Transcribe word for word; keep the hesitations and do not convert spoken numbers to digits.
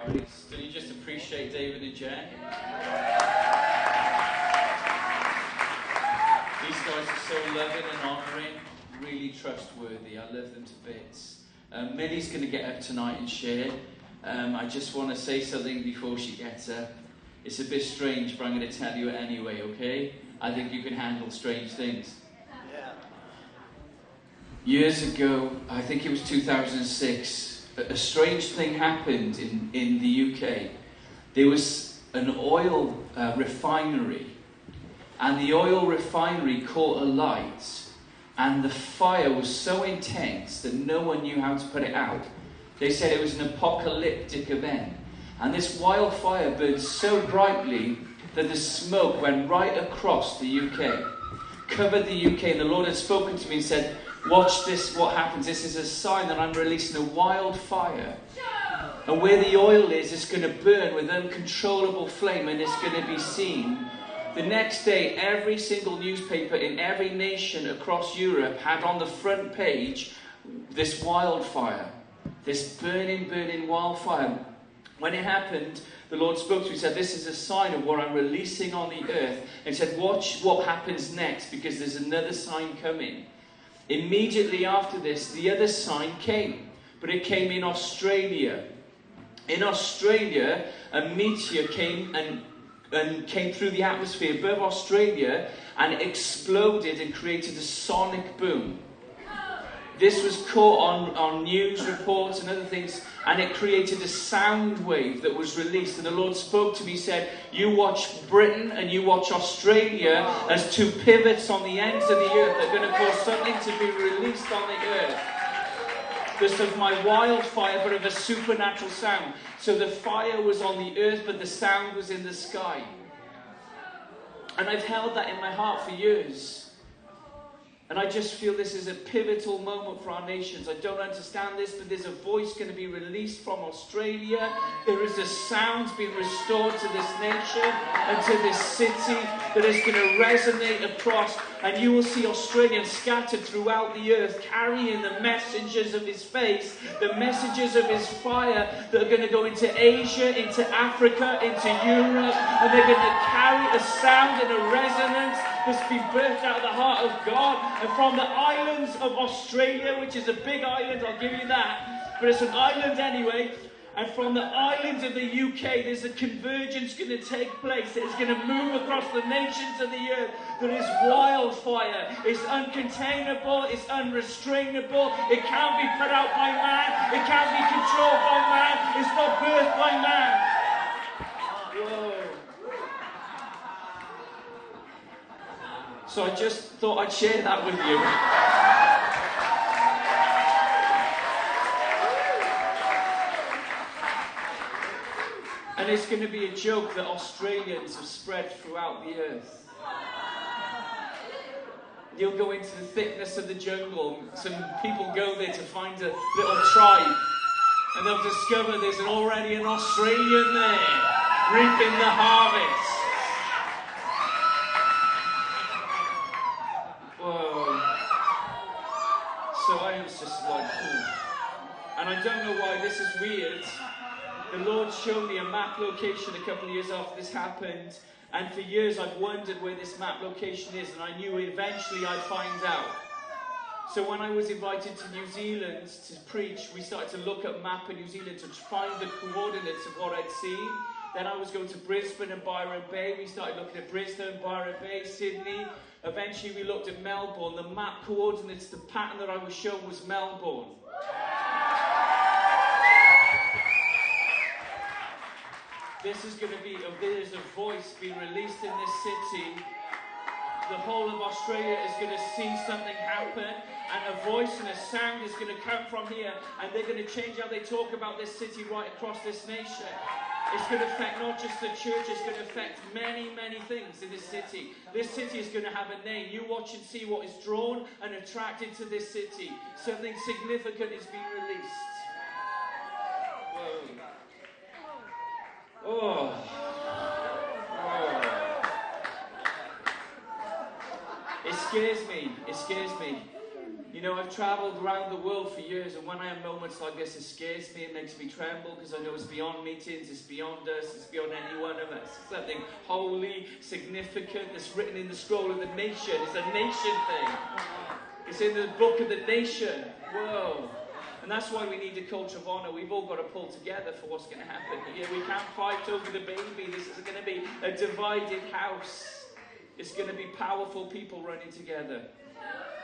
Can you just appreciate David and Jen? These guys are so loving and honouring, really trustworthy. I love them to bits. Um, Millie's going to get up tonight and share. Um, I just want to say something before she gets up. It's a bit strange, but I'm going to tell you it anyway, okay? I think you can handle strange things. Yeah. Years ago, I think it was two thousand six, a strange thing happened in, in the U K. There was an oil uh, refinery, and the oil refinery caught alight, and the fire was so intense that no one knew how to put it out. They said it was an apocalyptic event, and this wildfire burned so brightly that the smoke went right across the U K, covered the U K, and the Lord had spoken to me and said, watch this, what happens. This is a sign that I'm releasing a wildfire. And where the oil is, it's going to burn with uncontrollable flame, and it's going to be seen. The next day, every single newspaper in every nation across Europe had on the front page this wildfire. This burning, burning wildfire. When it happened, the Lord spoke to me and said, this is a sign of what I'm releasing on the earth. And he said, watch what happens next, because there's another sign coming. Immediately after this, the other sign came. But it came in Australia. In Australia, a meteor came and, and came through the atmosphere above Australia and exploded and created a sonic boom. This was caught on, on news reports and other things, and it created a sound wave that was released. And the Lord spoke to me, said, you watch Britain and you watch Australia as two pivots on the ends of the earth that are going to cause something to be released on the earth. This of my wildfire, but of a supernatural sound. So the fire was on the earth, but the sound was in the sky. And I've held that in my heart for years. And I just feel this is a pivotal moment for our nations. I don't understand this, but there's a voice going to be released from Australia. There is a sound being restored to this nation and to this city that is going to resonate across. And you will see Australians scattered throughout the earth, carrying the messages of his face, the messages of his fire that are going to go into Asia, into Africa, into Europe. And they're going to carry a sound and a resonance that's been birthed out of the heart of God. And from the islands of Australia, which is a big island, I'll give you that, but it's an island anyway. And from the islands of the U K, there's a convergence going to take place. It's going to move across the nations of the earth. There is wildfire. It's uncontainable. It's unrestrainable. It can't be put out by man. It can't be controlled by man. It's not birthed by man. Whoa. So I just thought I'd share that with you. And it's going to be a joke that Australians have spread throughout the earth. You'll go into the thickness of the jungle. Some people go there to find a little tribe. And they'll discover there's already an Australian there, reaping the harvest. So I was just like, ooh. And I don't know why this is weird. The Lord showed me a map location a couple of years after this happened. And for years I've wondered where this map location is. And I knew eventually I'd find out. So when I was invited to New Zealand to preach, we started to look at map of New Zealand to find the coordinates of what I'd seen. Then I was going to Brisbane and Byron Bay. We started looking at Brisbane, Byron Bay, Sydney. Eventually we looked at Melbourne. The map coordinates, the pattern that I was shown was Melbourne. This is going to be, there's a voice being released in this city. The whole of Australia is going to see something happen, and a voice and a sound is going to come from here, and they're going to change how they talk about this city right across this nation. It's going to affect not just the church, it's going to affect many, many things in this city. This city is going to have a name. You watch and see what is drawn and attracted to this city. Something significant is being released. Whoa. Oh. Oh. It scares me. It scares me. You know, I've travelled around the world for years, and when I have moments like this, it scares me, it makes me tremble, because I know it's beyond meetings, it's beyond us, it's beyond any one of us. It's something holy, significant, that's written in the scroll of the nation. It's a nation thing. It's in the book of the nation. Whoa. And that's why we need a culture of honour. We've all got to pull together for what's going to happen here. We can't fight over the baby. This is going to be a divided house. It's going to be powerful people running together.